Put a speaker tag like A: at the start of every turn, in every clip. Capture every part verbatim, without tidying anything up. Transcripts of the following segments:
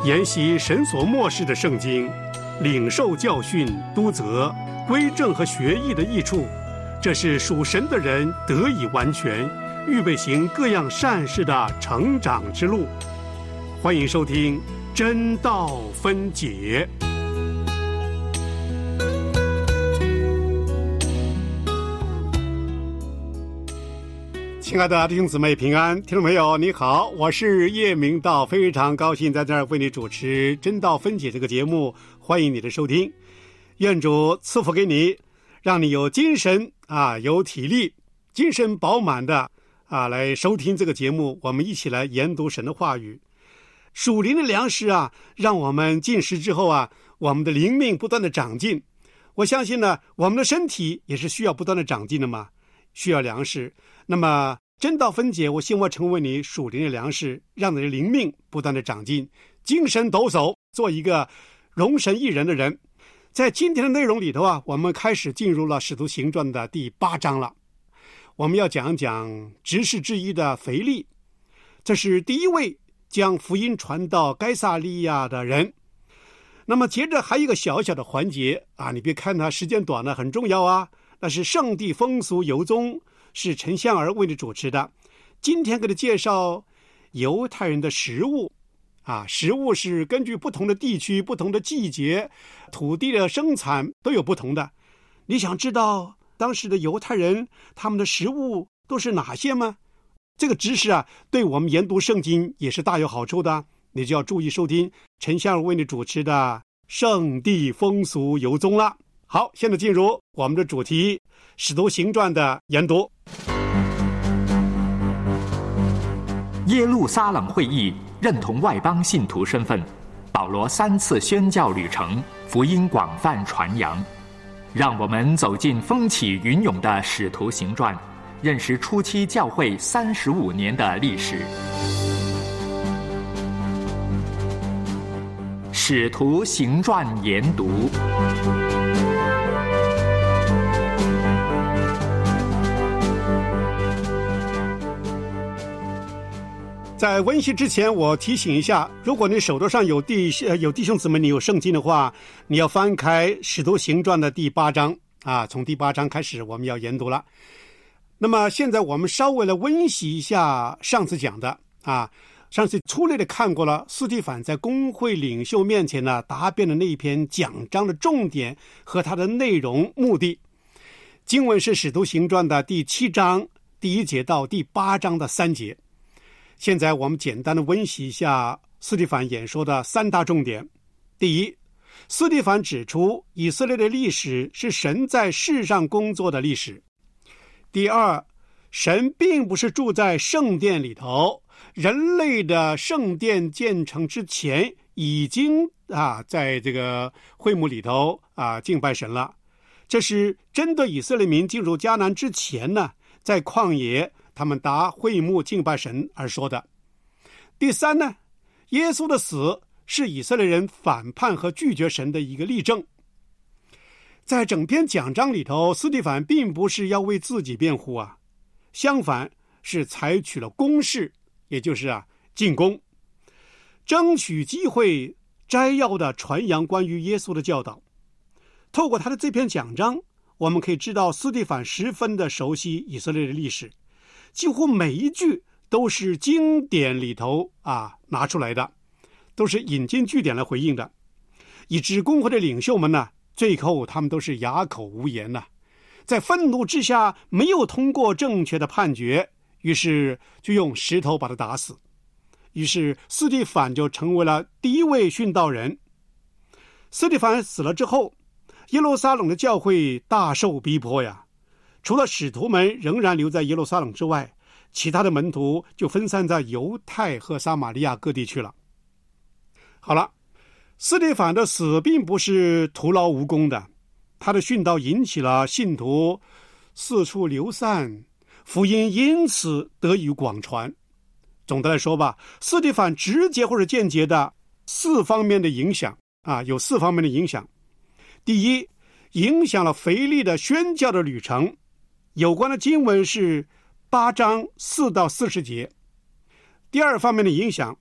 A: 研习神所默示的圣经，领受教训、督责、归正和学艺的益处，这是属神的人得以完全，预备行各样善事的成长之路。欢迎收听真道分解。亲爱的弟兄姊妹平安，听众朋友你好，我是叶明道，非常高兴在这儿为你主持真道分解这个节目，欢迎你的收听。愿主赐福给你，让你有精神啊，有体力，精神饱满的啊，来收听这个节目。我们一起来研读神的话语。属灵的粮食啊，让我们进食之后啊，我们的灵命不断的长进。我相信呢，我们的身体也是需要不断的长进的嘛，需要粮食。那么真道分解，我希望成为你属灵的粮食，让你的灵命不断的长进，精神抖擞，做一个荣神益人的人。在今天的内容里头啊，我们开始进入了使徒行传的第八章了。我们要讲讲执事之一的腓利，这是第一位将福音传到该撒利亚的人。那么接着还有一个小小的环节啊，你别看它时间短了，很重要啊，那是圣地风俗游踪，是陈香儿为你主持的。今天给你介绍犹太人的食物啊，食物是根据不同的地区、不同的季节、土地的生产都有不同的。你想知道当时的犹太人他们的食物都是哪些吗？这个知识啊，对我们研读圣经也是大有好处的。你就要注意收听陈香儿为你主持的圣地风俗游踪了。好，现在进入我们的主题，使徒行传的研读。
B: 耶路撒冷会议认同外邦信徒身份，保罗三次宣教旅程，福音广泛传扬。让我们走进风起云涌的使徒行传，认识初期教会三十五年的历史。使徒行传研读。
A: 在温习之前，我提醒一下，如果你手头上有弟有弟兄姊妹，你有圣经的话，你要翻开《使徒行传》的第八章啊，从第八章开始我们要研读了。那么现在我们稍微来温习一下上次讲的啊，上次粗略的看过了司提反在公会领袖面前呢答辩的那一篇讲章的重点和它的内容目的。经文是《使徒行传》的第七章第一节到第八章的三节。现在我们简单的温习一下司提反演说的三大重点。第一，司提反指出以色列的历史是神在世上工作的历史。第二，神并不是住在圣殿里头，人类的圣殿建成之前已经啊在这个会幕里头啊敬拜神了。这是针对以色列民进入迦南之前呢，在旷野他们搭会幕敬拜神而说的。第三呢，耶稣的死是以色列人反叛和拒绝神的一个例证。在整篇讲章里头，司提反并不是要为自己辩护啊，相反是采取了攻势，也就是啊进攻，争取机会摘要的传扬关于耶稣的教导。透过他的这篇讲章，我们可以知道司提反十分的熟悉以色列的历史，几乎每一句都是经典里头啊拿出来的，都是引经据典来回应的，以致公会的领袖们呢，最后他们都是哑口无言了，在愤怒之下没有通过正确的判决，于是就用石头把他打死。于是司提反就成为了第一位殉道人。司提反死了之后，耶路撒冷的教会大受逼迫呀，除了使徒们仍然留在耶路撒冷之外，其他的门徒就分散在犹太和撒玛利亚各地去了。好了，司提反的死并不是徒劳无功的，他的殉道引起了信徒四处流散，福音因此得以广传。总的来说吧，司提反直接或者间接的四方面的影响啊，有四方面的影响。第一，影响了腓利的宣教的旅程，有关的经文是八章四到四十节。第二方面的影响，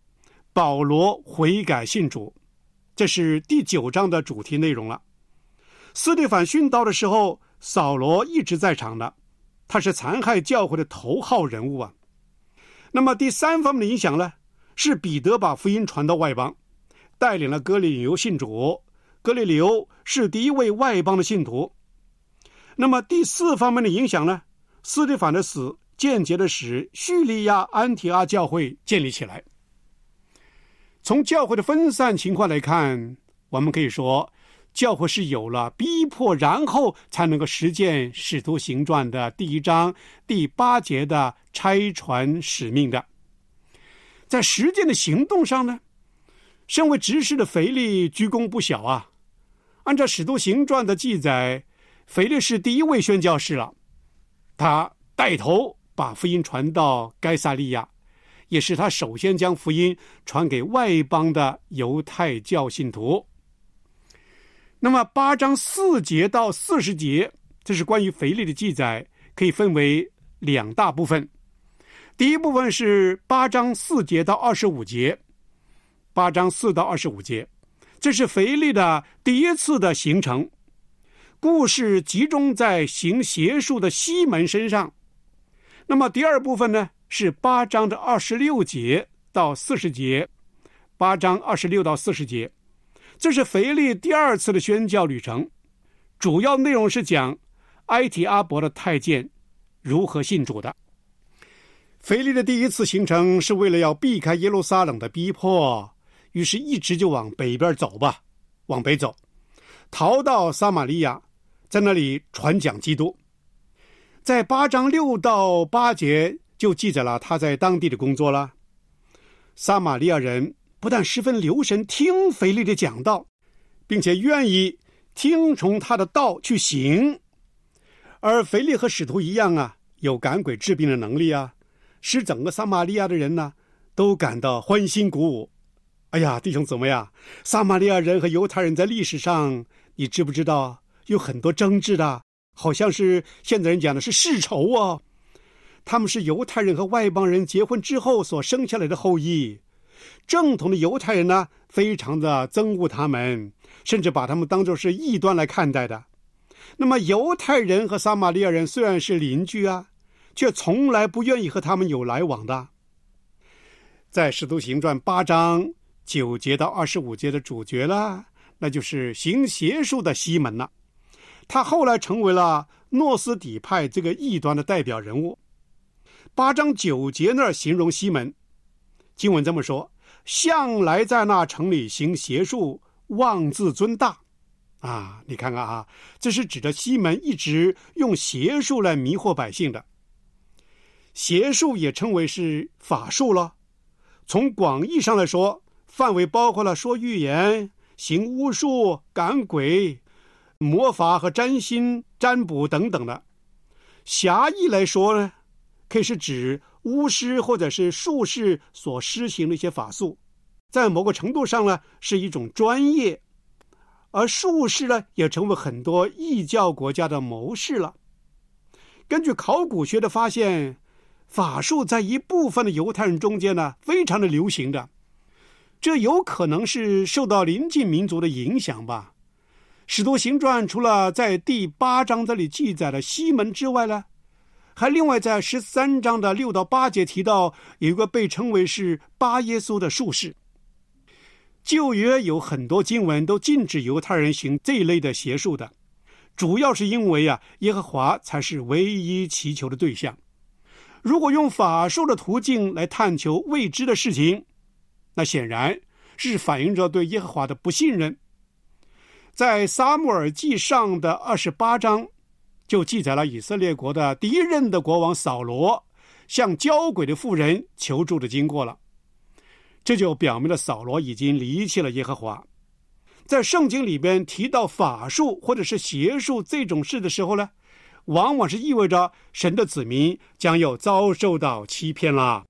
A: 保罗悔改信主，这是第九章的主题内容了。司提反殉道的时候，扫罗一直在场的，他是残害教会的头号人物啊。那么第三方面的影响呢，是彼得把福音传到外邦，带领了哥尼流信主，哥尼流是第一位外邦的信徒。那么第四方面的影响呢，司提反的死间接的使叙利亚安提阿教会建立起来。从教会的分散情况来看，我们可以说教会是有了逼迫，然后才能够实践使徒行传的第一章第八节的差传使命的。在实践的行动上呢，身为执事的腓力居功不小啊。按照使徒行传的记载，腓力是第一位宣教士了，他带头把福音传到该撒利亚，也是他首先将福音传给外邦的犹太教信徒。那么八章四节到四十节，这是关于腓力的记载，可以分为两大部分。第一部分是八章四节到二十五节，八章四到二十五节，这是腓力的第一次的行程，故事集中在行邪术的西门身上。那么第二部分呢，是八章的二十六节到四十节，八章二十六到四十节，这是腓力第二次的宣教旅程，主要内容是讲埃提阿伯的太监如何信主的。腓力的第一次行程是为了要避开耶路撒冷的逼迫，于是一直就往北边走吧，往北走，逃到撒玛利亚，在那里传讲基督。在八章六到八节就记载了他在当地的工作了。撒玛利亚人不但十分留神听腓力的讲道，并且愿意听从他的道去行。而腓力和使徒一样啊，有赶鬼治病的能力啊，使整个撒玛利亚的人呢都感到欢欣鼓舞。哎呀，弟兄姊妹啊，撒玛利亚人和犹太人在历史上，你知不知道有很多争执的，好像是现在人讲的是世仇啊。他们是犹太人和外邦人结婚之后所生下来的后裔。正统的犹太人呢，非常的憎恶他们，甚至把他们当作是异端来看待的。那么犹太人和撒玛利亚人虽然是邻居啊，却从来不愿意和他们有来往的。在使徒行传八章九节到二十五节的主角了，那就是行邪术的西门了。他后来成为了诺斯底派这个异端的代表人物。八章九节那儿形容西门，经文这么说：向来在那城里行邪术，妄自尊大。啊，你看看啊，这是指着西门一直用邪术来迷惑百姓的。邪术也称为是法术了，从广义上来说，范围包括了说预言、行巫术、赶鬼、魔法和占星、占卜等等的。狭义来说呢，可以是指巫师或者是术士所施行的一些法术，在某个程度上呢是一种专业。而术士呢，也成为很多异教国家的谋士了。根据考古学的发现，法术在一部分的犹太人中间呢，非常的流行的。这有可能是受到邻近民族的影响吧。使徒行传除了在第八章这里记载了西门之外呢，还另外在十三章的六到八节提到有一个被称为是巴耶稣的术士。旧约有很多经文都禁止犹太人行这一类的邪术的，主要是因为啊，耶和华才是唯一祈求的对象。如果用法术的途径来探求未知的事情，那显然是反映着对耶和华的不信任。在撒母耳记上的二十八章就记载了以色列国的第一任的国王扫罗向交鬼的妇人求助的经过了。这就表明了扫罗已经离弃了耶和华。在圣经里边提到法术或者是邪术这种事的时候呢，往往是意味着神的子民将要遭受到欺骗啦。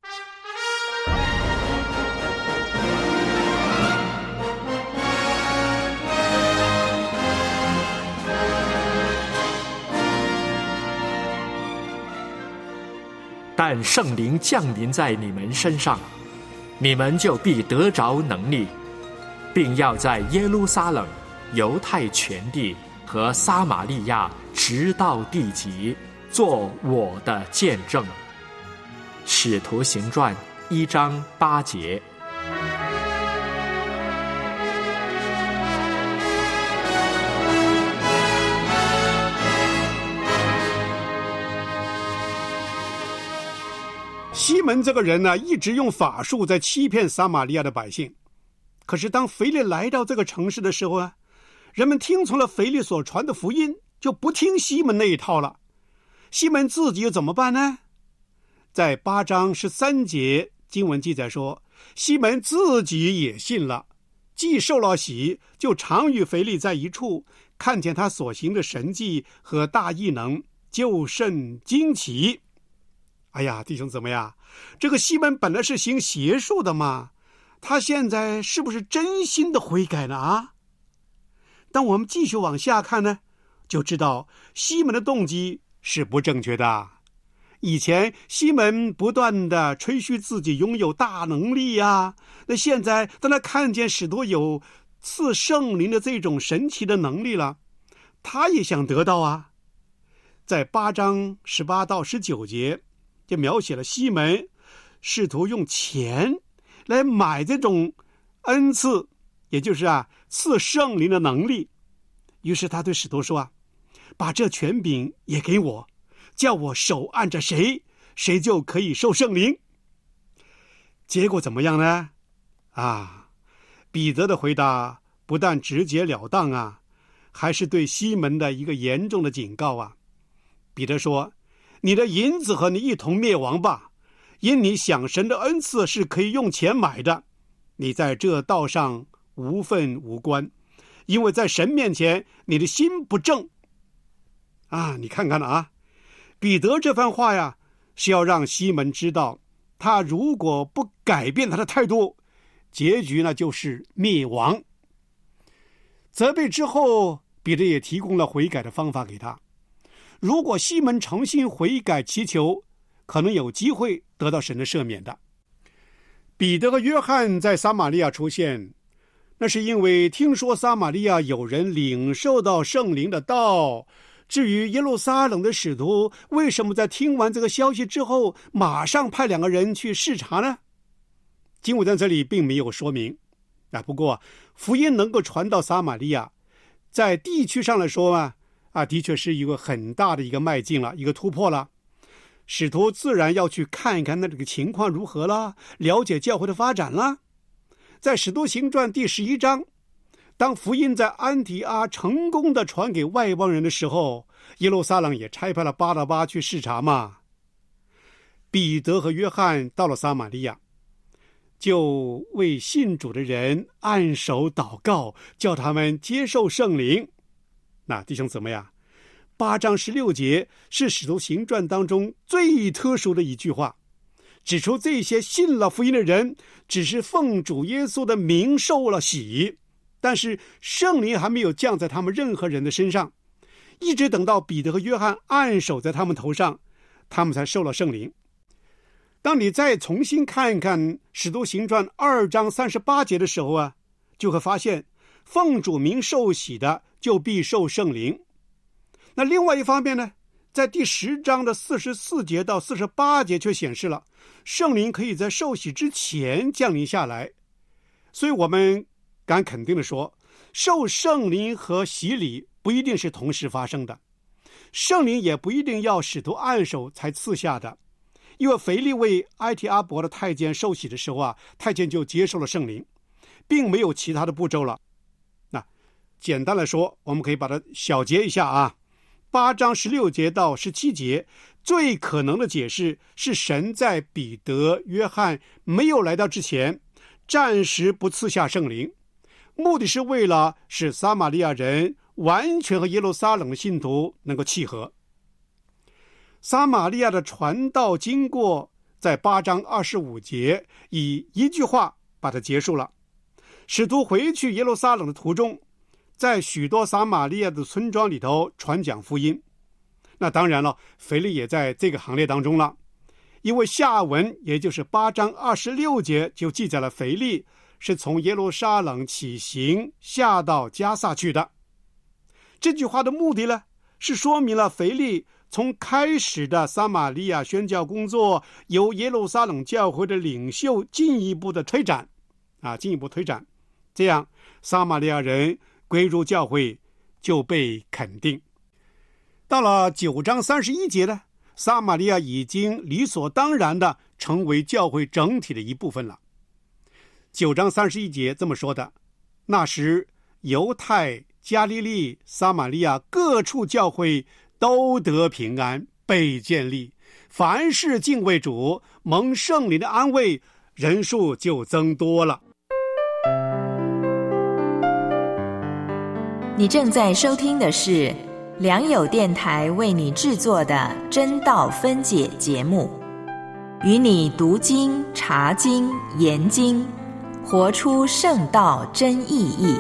B: 但圣灵降临在你们身上， 你们就必得着能力，并要在耶路撒冷、犹太全地和撒玛利亚直到地极，做我的见证。使徒行传一章八节。
A: 西门这个人呢，一直用法术在欺骗撒玛利亚的百姓。可是当腓力来到这个城市的时候啊，人们听从了腓力所传的福音，就不听西门那一套了。西门自己又怎么办呢？在八章十三节经文记载说，西门自己也信了，既受了洗，就常与腓力在一处，看见他所行的神迹和大异能，就甚惊奇。哎呀，弟兄姊妹啊，这个西门本来是行邪术的嘛，他现在是不是真心的悔改呢？啊，当我们继续往下看呢，就知道西门的动机是不正确的。以前西门不断的吹嘘自己拥有大能力啊，那现在当他看见使徒有赐圣灵的这种神奇的能力了，他也想得到啊。在八章十八到十九节就描写了西门试图用钱来买这种恩赐，也就是啊赐圣灵的能力。于是他对使徒说啊，把这权柄也给我，叫我手按着谁，谁就可以受圣灵。结果怎么样呢？啊，彼得的回答不但直截了当啊，还是对西门的一个严重的警告啊。彼得说，你的银子和你一同灭亡吧，因你想神的恩赐是可以用钱买的，你在这道上无份无关，因为在神面前你的心不正。啊，你看看了啊，彼得这番话呀，是要让西门知道，他如果不改变他的态度，结局呢就是灭亡。责备之后，彼得也提供了悔改的方法给他。如果西门诚心悔改祈求，可能有机会得到神的赦免的。彼得和约翰在撒玛利亚出现，那是因为听说撒玛利亚有人领受到圣灵的道。至于耶路撒冷的使徒为什么在听完这个消息之后马上派两个人去视察呢？经文在这里并没有说明啊。不过福音能够传到撒玛利亚，在地区上来说啊啊，的确是一个很大的一个迈进了，一个突破了。使徒自然要去看一看那这个情况如何了，了解教会的发展了。在使徒行传第十一章，当福音在安提阿成功的传给外邦人的时候，耶路撒冷也差派了巴拿巴去视察嘛。彼得和约翰到了撒玛利亚，就为信主的人按手祷告，叫他们接受圣灵。那弟兄姊妹啊，八章十六节是使徒行传当中最特殊的一句话，指出这些信了福音的人只是奉主耶稣的名受了洗，但是圣灵还没有降在他们任何人的身上，一直等到彼得和约翰按手在他们头上，他们才受了圣灵。当你再重新看一看使徒行传二章三十八节的时候啊，就会发现奉主名受洗的就必受圣灵。那另外一方面呢，在第十章的四十四节到四十八节却显示了圣灵可以在受洗之前降临下来。所以我们敢肯定的说，受圣灵和洗礼不一定是同时发生的，圣灵也不一定要使徒按手才赐下的。因为腓力为埃提阿伯的太监受洗的时候啊，太监就接受了圣灵，并没有其他的步骤了。那简单来说，我们可以把它小结一下啊。八章十六节到十七节，最可能的解释是神在彼得、约翰没有来到之前，暂时不赐下圣灵，目的是为了使撒玛利亚人完全和耶路撒冷的信徒能够契合。撒玛利亚的传道经过在八章二十五节以一句话把它结束了。使徒回去耶路撒冷的途中，在许多撒玛利亚的村庄里头传讲福音。那当然了，腓力也在这个行列当中了， 因为下文也就是八章二十六节就记载了腓利是从耶路撒冷起行下到加萨去的。这句话的目的呢，是说明了腓利从开始的撒玛利亚宣教工作由耶路撒冷教会的领袖进一步的推展啊，进一步推展，这样撒玛利亚人归入教会就被肯定。到了九章三十一节呢，撒玛利亚已经理所当然的成为教会整体的一部分了。九章三十一节这么说的：那时犹太、加利利、撒玛利亚各处教会都得平安，被建立，凡事敬畏主，蒙圣灵的安慰，人数就增多了。
C: 你正在收听的是良友电台为你制作的真道分解节目，与你读经、查经、研经，活出圣道真意义。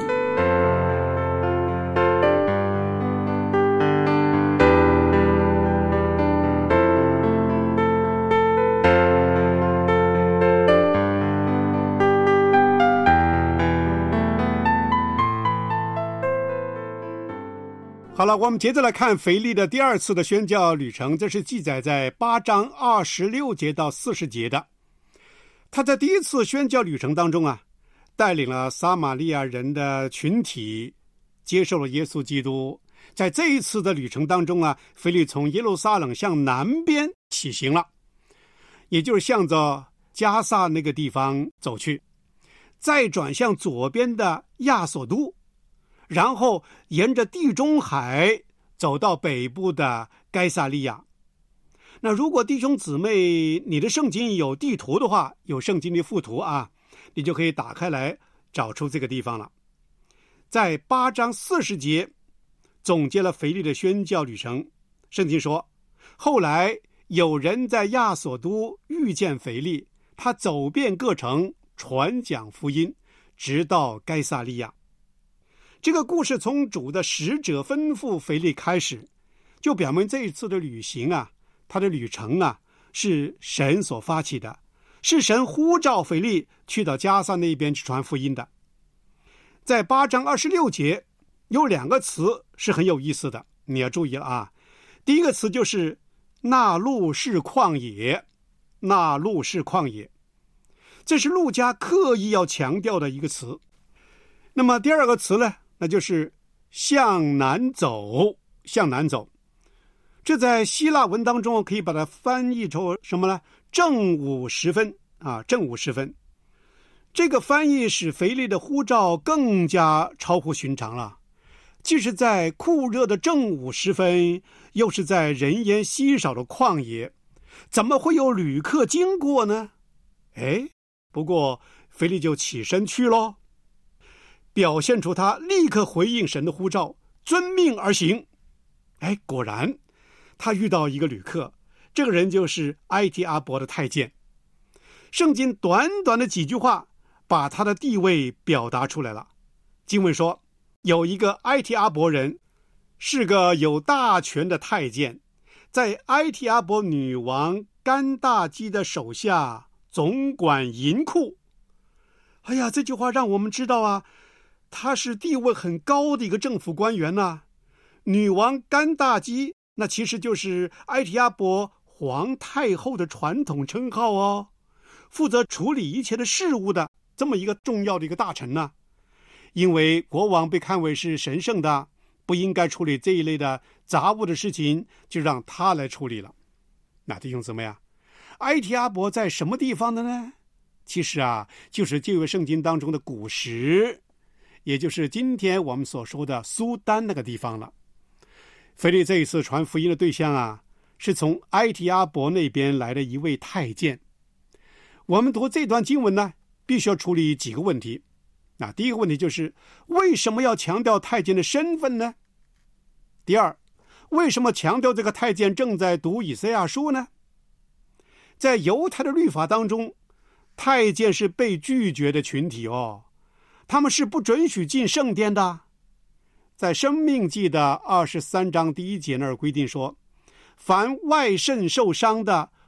A: 好了，我们接着来看腓利的第二次的宣教旅程，这是记载在八章二十六节到四十节的。他在第一次宣教旅程当中啊，带领了撒玛利亚人的群体接受了耶稣基督。在这一次的旅程当中啊，腓利从耶路撒冷向南边起行了，也就是向着加萨那个地方走去，再转向左边的亚索都，然后沿着地中海走到北部的该撒利亚。那如果弟兄姊妹你的圣经有地图的话，有圣经的附图啊，你就可以打开来找出这个地方了。在八章四十节总结了腓利的宣教旅程。圣经说，后来有人在亚索都遇见腓利，他走遍各城传讲福音，直到该撒利亚。这个故事从主的使者吩咐腓利开始，就表明这一次的旅行啊，他的旅程啊，是神所发起的，是神呼召腓利去到加萨那边去传福音的。在八章二十六节有两个词是很有意思的，你要注意了啊。第一个词就是那路是旷野，那路是旷野，这是路加刻意要强调的一个词。那么第二个词呢，那就是向南走，向南走。这在希腊文当中可以把它翻译成什么呢？正午时分啊，正午时分。这个翻译使腓利的呼召更加超乎寻常了。既是在酷热的正午时分，又是在人烟稀少的旷野，怎么会有旅客经过呢？哎，不过腓利就起身去咯，表现出他立刻回应神的呼召，遵命而行。哎，果然他遇到一个旅客，这个人就是埃提阿伯的太监。圣经短短的几句话把他的地位表达出来了。经文说，有一个埃提阿伯人，是个有大权的太监，在埃提阿伯女王甘大基的手下总管银库。哎呀，这句话让我们知道啊，他是地位很高的一个政府官员呐、啊。女王甘大基那其实就是埃提阿伯皇太后的传统称号哦，负责处理一切的事务的这么一个重要的一个大臣呢、啊。因为国王被看为是神圣的，不应该处理这一类的杂物的事情，就让他来处理了。那弟兄姊妹啊，埃提阿伯在什么地方的呢？其实啊，就是旧约圣经当中的古时，也就是今天我们所说的苏丹那个地方了。腓利这一次传福音的对象啊，是从埃提阿伯那边来的一位太监。我们读这段经文呢，必须要处理几个问题。那第一个问题就是，为什么要强调太监的身份呢？第二，为什么强调这个太监正在读以赛亚书呢？在犹太的律法当中，太监是被拒绝的群体哦，他们是不准许进圣殿的。在申命记的二十三章第一节那儿规定说，凡外肾受伤的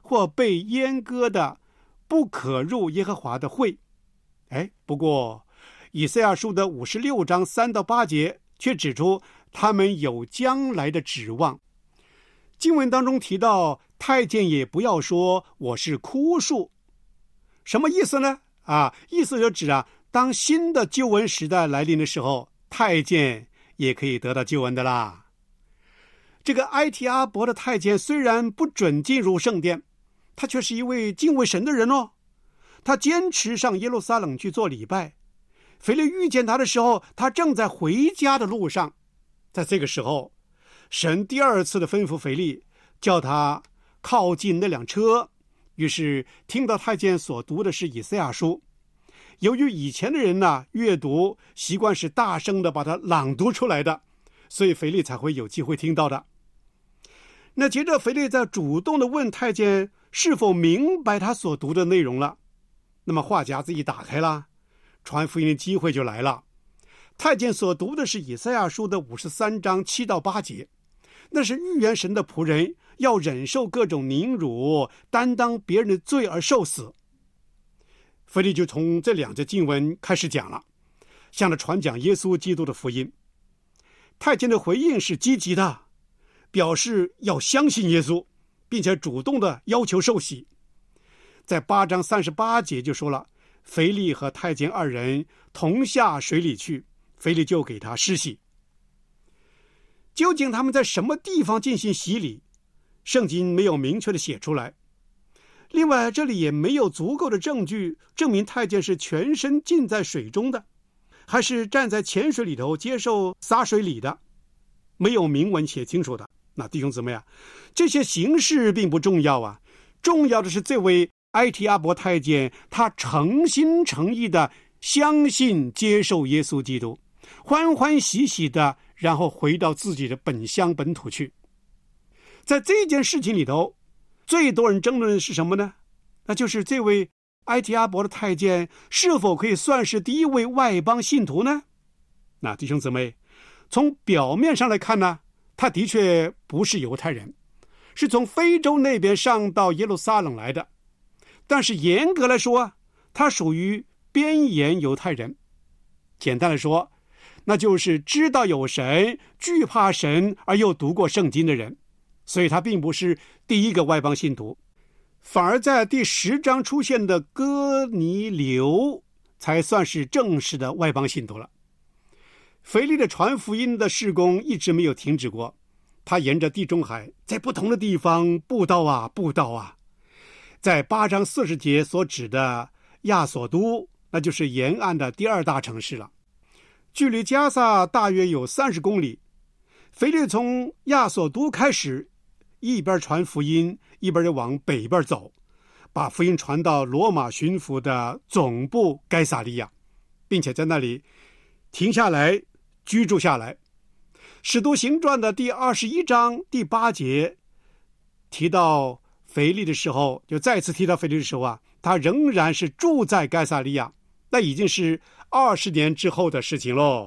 A: 或被阉割的，不可入耶和华的会。哎，不过以赛亚书的五十六章三到八节却指出他们有将来的指望。经文当中提到，太监也不要说我是枯树，什么意思呢？啊，意思就指啊，当新的救恩时代来临的时候，太监也可以得到救恩的啦。这个埃提阿伯的太监虽然不准进入圣殿，他却是一位敬畏神的人哦。他坚持上耶路撒冷去做礼拜。腓力遇见他的时候，他正在回家的路上。在这个时候，神第二次的吩咐腓力，叫他靠近那辆车。于是听到太监所读的是以赛亚书。由于以前的人呢，阅读习惯是大声的把它朗读出来的，所以腓力才会有机会听到的。那接着腓力在主动的问太监是否明白他所读的内容了。那么话匣子一打开了，传福音的机会就来了。太监所读的是以赛亚书的五十三章七到八节，那是预言神的仆人要忍受各种凌辱，担当别人的罪而受死。腓力就从这两节经文开始讲了，向着传讲耶稣基督的福音。太监的回应是积极的，表示要相信耶稣，并且主动的要求受洗。在八章三十八节就说了，腓力和太监二人同下水里去，腓力就给他施洗。究竟他们在什么地方进行洗礼，圣经没有明确的写出来。另外，这里也没有足够的证据证明太监是全身浸在水中的，还是站在浅水里头接受洒水礼的，没有明文写清楚的。那弟兄姊妹啊，这些形式并不重要啊，重要的是这位埃提阿伯太监，他诚心诚意的相信接受耶稣基督，欢欢喜喜的然后回到自己的本乡本土去。在这件事情里头，最多人争论的是什么呢？那就是这位埃提阿伯的太监是否可以算是第一位外邦信徒呢？那弟兄姊妹，从表面上来看呢，他的确不是犹太人，是从非洲那边上到耶路撒冷来的。但是严格来说，他属于边缘犹太人。简单来说，那就是知道有神、惧怕神而又读过圣经的人。所以他并不是第一个外邦信徒，反而在第十章出现的哥尼流才算是正式的外邦信徒了。腓力的传福音的事工一直没有停止过，他沿着地中海在不同的地方布道啊布道啊。在八章四十节所指的亚索都，那就是沿岸的第二大城市了，距离加萨大约有三十公里。腓力从亚索都开始，一边传福音，一边就往北边走，把福音传到罗马巡抚的总部该撒利亚，并且在那里停下来居住下来。使徒行传的第二十一章第八节提到腓力的时候，就再次提到腓力的时候啊，他仍然是住在该撒利亚，那已经是二十年之后的事情喽。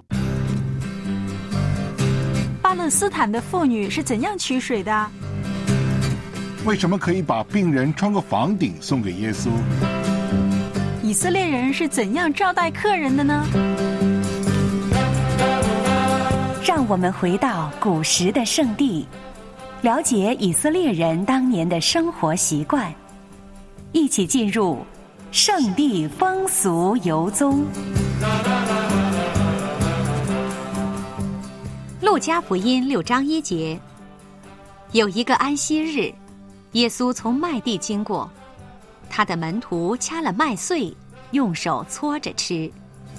D: 巴勒斯坦的妇女是怎样取水的？
E: 为什么可以把病人穿过房顶送给耶稣？
D: 以色列人是怎样招待客人的呢？
F: 让我们回到古时的圣地，了解以色列人当年的生活习惯，一起进入圣地风俗游踪。
G: 路加福音六章一节，有一个安息日，耶稣从麦地经过，他的门徒掐了麦穗，用手搓着吃。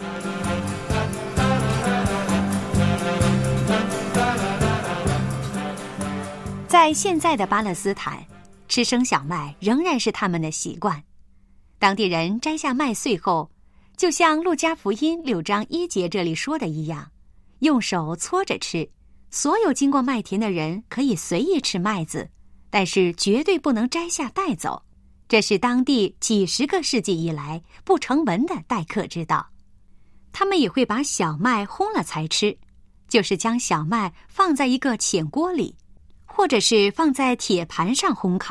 G: 在现在的巴勒斯坦，吃生小麦仍然是他们的习惯。当地人摘下麦穗后，就像路加福音六章一节这里说的一样，用手搓着吃。所有经过麦田的人可以随意吃麦子，但是绝对不能摘下带走。这是当地几十个世纪以来不成文的待客之道。他们也会把小麦烘了才吃，就是将小麦放在一个浅锅里，或者是放在铁盘上烘烤，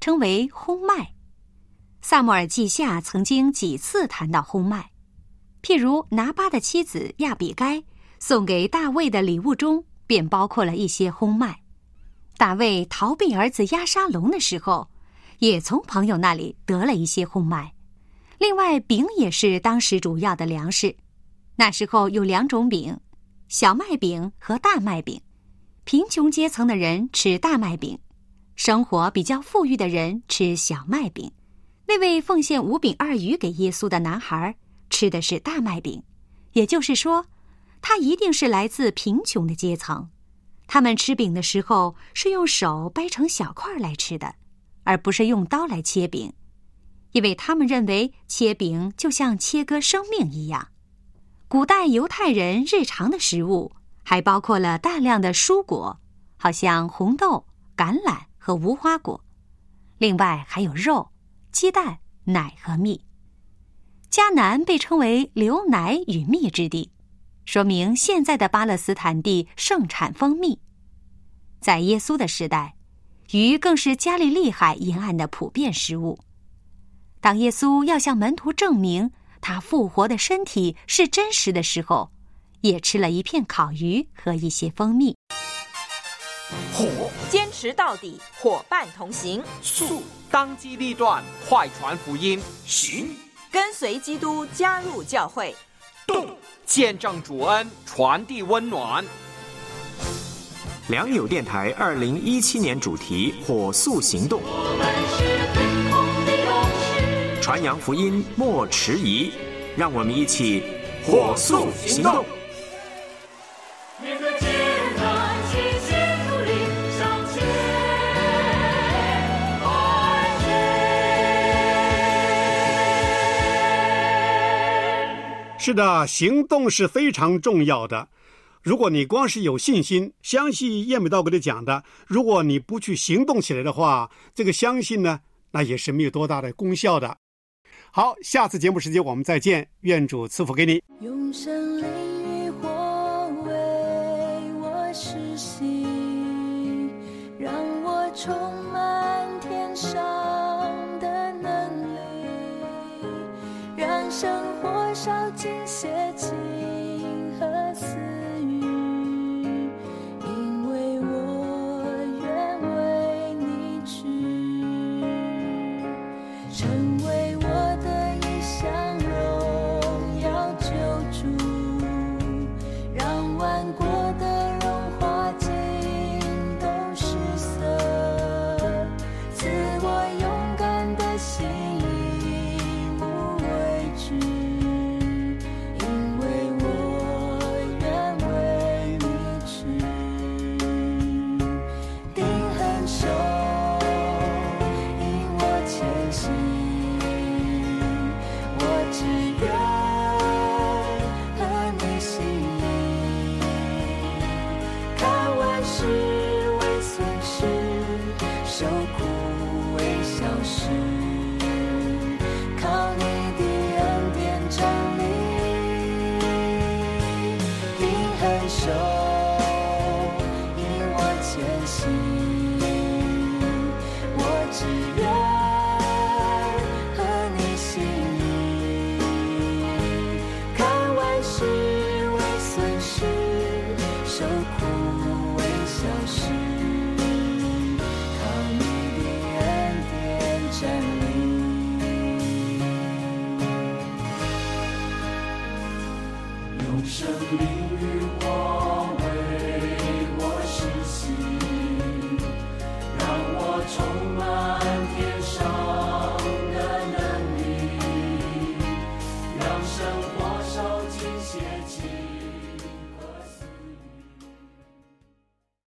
G: 称为轰麦。撒母耳记下曾经几次谈到轰麦，譬如拿巴的妻子亚比该送给大卫的礼物中便包括了一些轰麦。大卫逃避儿子押沙龙的时候，也从朋友那里得了一些轰麦。另外，饼也是当时主要的粮食。那时候有两种饼，小麦饼和大麦饼。贫穷阶层的人吃大麦饼，生活比较富裕的人吃小麦饼。那位奉献五饼二鱼给耶稣的男孩吃的是大麦饼，也就是说，他一定是来自贫穷的阶层。他们吃饼的时候是用手掰成小块来吃的，而不是用刀来切饼，因为他们认为切饼就像切割生命一样。古代犹太人日常的食物还包括了大量的蔬果，好像红豆、橄榄和无花果，另外还有肉、鸡蛋、奶和蜜。迦南被称为流奶与蜜之地，说明现在的巴勒斯坦地盛产蜂蜜。在耶稣的时代，鱼更是加利利海沿岸的普遍食物。当耶稣要向门徒证明他复活的身体是真实的时候，也吃了一片烤鱼和一些蜂蜜。
H: 火，
I: 坚持到底，伙伴同行；
H: 速，当机立断，快传福音；行，
I: 跟随基督，加入教会；
H: 动，见证主恩，传递温暖。
B: 良友电台二零一七年主题火速行动，传扬福音莫迟疑，让我们一起火速行动。
A: 是的，行动是非常重要的。如果你光是有信心，相信叶美道给你讲的，如果你不去行动起来的话，这个相信呢，那也是没有多大的功效的。好，下次节目时间我们再见，愿主赐福给你。
J: 用生灵与火为我实习，让我充满天上的能力，让生活烧尽邪情和私欲，因为我愿为你去，成为我的一项荣耀救主，让万国的荣华尽都失色，赐我勇敢的心，无畏惧，因为我愿为你去，定恒守，引我前行，我只愿合你心意，看万事为损失，受苦为小事，靠你的恩典站立，定恒守，引我前行，我只愿和你心意，看万事为损失，受苦为小事，靠你的恩典站立。用生命与我